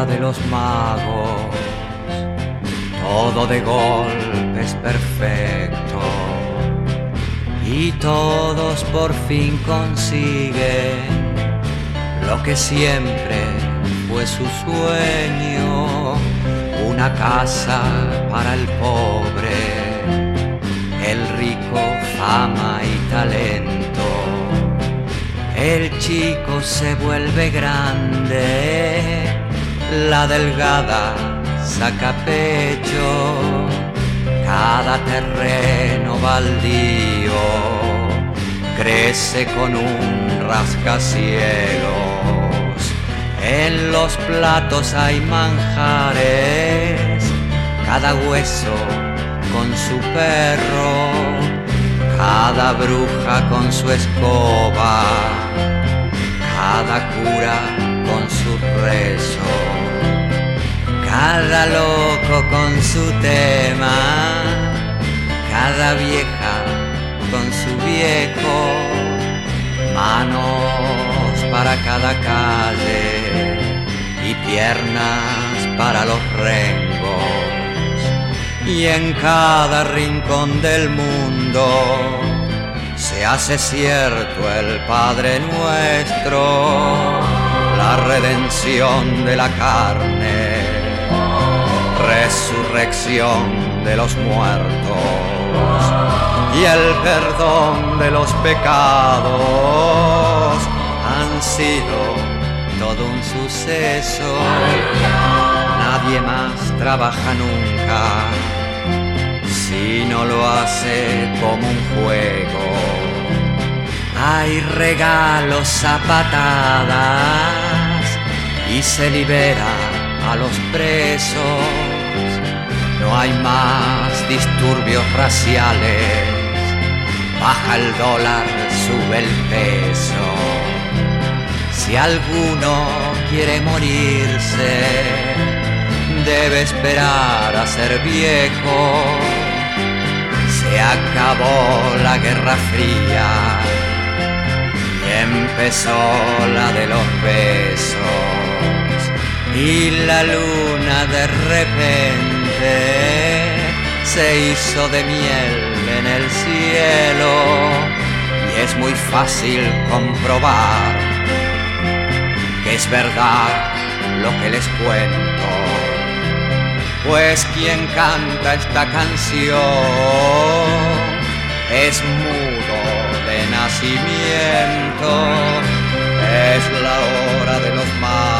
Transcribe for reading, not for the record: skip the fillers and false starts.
hora de los magos, todo de golpe es perfecto y todos por fin consiguen lo que siempre fue su sueño, una casa para el pobre, el rico fama y talento. El chico se vuelve grande, la delgada saca pecho, cada terreno baldío crece con un rascacielos. En los platos hay manjares, cada hueso con su perro, cada bruja con su escoba, cada cura con su rezo, cada loco con su tema, cada vieja con su viejo, manos para cada calle y piernas para los rengos. Y en cada rincón del mundo se hace cierto el Padre Nuestro, la redención de la carne, resurrección de los muertos y el perdón de los pecados. Han sido todo un suceso, nadie más trabaja nunca si no lo hace como un juego. Hay regalos a patadas y se libera a los presos. No hay más disturbios raciales, baja el dólar, sube el peso. Si alguno quiere morirse, debe esperar a ser viejo. Se acabó la Guerra Fría y empezó la de los besos. Y la luna de repente se hizo de miel en el cielo. Y es muy fácil comprobar que es verdad lo que les cuento, pues quien canta esta canción es mudo de nacimiento. Es la hora de los magos,